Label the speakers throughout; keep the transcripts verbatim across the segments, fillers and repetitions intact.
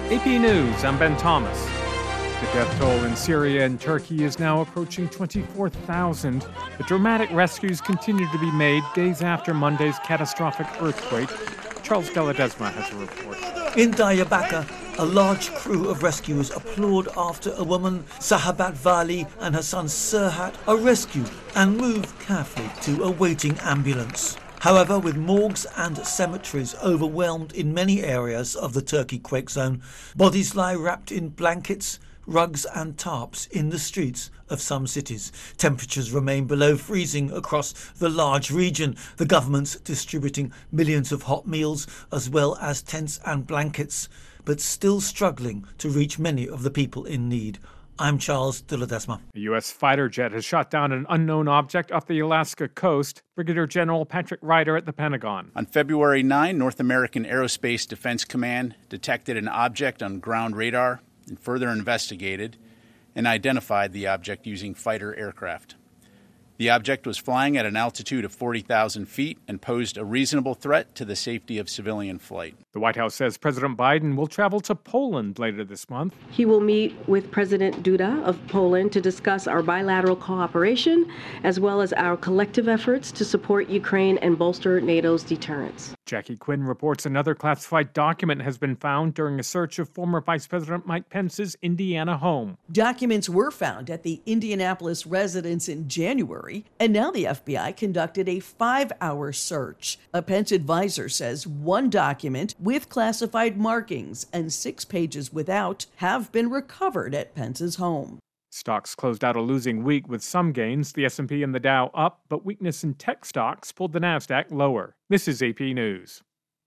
Speaker 1: A P News, I'm Ben Thomas. The death toll in Syria and Turkey is now approaching twenty-four thousand. The dramatic rescues continue to be made days after Monday's catastrophic earthquake. Charles Galadesma has a report.
Speaker 2: In Diyarbakir, a large crew of rescuers applaud after a woman, Sahabat Vali, and her son Serhat are rescued and moved carefully to a waiting ambulance. However, with morgues and cemeteries overwhelmed in many areas of the Turkey quake zone, bodies lie wrapped in blankets, rugs and tarps in the streets of some cities. Temperatures remain below freezing across the large region, the government's distributing millions of hot meals as well as tents and blankets, but still struggling to reach many of the people in need. I'm Charles de Ledesma.
Speaker 1: A U S fighter jet has shot down an unknown object off the Alaska coast. Brigadier General Patrick Ryder at the Pentagon.
Speaker 3: On February ninth, North American Aerospace Defense Command detected an object on ground radar and further investigated and identified the object using fighter aircraft. The object was flying at an altitude of forty thousand feet and posed a reasonable threat to the safety of civilian flight.
Speaker 1: The White House says President Biden will travel to Poland later this month.
Speaker 4: He will meet with President Duda of Poland to discuss our bilateral cooperation, as well as our collective efforts to support Ukraine and bolster NATO's deterrence.
Speaker 1: Jackie Quinn reports another classified document has been found during a search of former Vice President Mike Pence's Indiana home.
Speaker 5: Documents were found at the Indianapolis residence in January, and now the F B I conducted a five-hour search. A Pence advisor says one document with classified markings and six pages without have been recovered at Pence's home.
Speaker 1: Stocks closed out a losing week with some gains, the S and P and the Dow up, but weakness in tech stocks pulled the Nasdaq lower. This is A P News.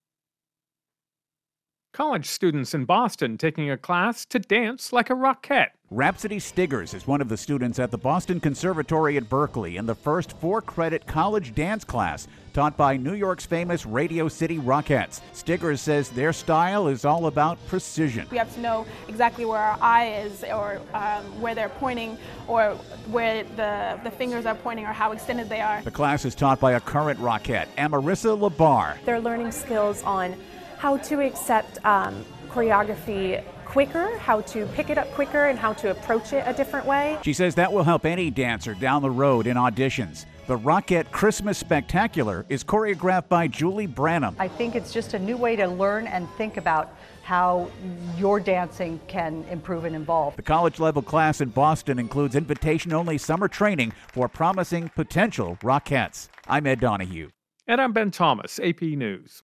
Speaker 1: College students in Boston taking a class to dance like a rockette.
Speaker 6: Rhapsody Stiggers is one of the students at the Boston Conservatory at Berkeley in the first four-credit college dance class taught by New York's famous Radio City Rockettes. Stiggers says their style is all about precision.
Speaker 7: We have to know exactly where our eye is, or um, where they're pointing, or where the, the fingers are pointing, or how extended they are.
Speaker 6: The class is taught by a current rockette, Amarissa Labar.
Speaker 8: They're learning skills on how to accept um, choreography quicker, how to pick it up quicker, and how to approach it a different way.
Speaker 6: She says that will help any dancer down the road in auditions. The Rockette Christmas Spectacular is choreographed by Julie Branham.
Speaker 9: I think it's just a new way to learn and think about how your dancing can improve and evolve.
Speaker 6: The college-level class in Boston includes invitation-only summer training for promising potential Rockettes. I'm Ed Donahue.
Speaker 1: And I'm Ben Thomas, A P News.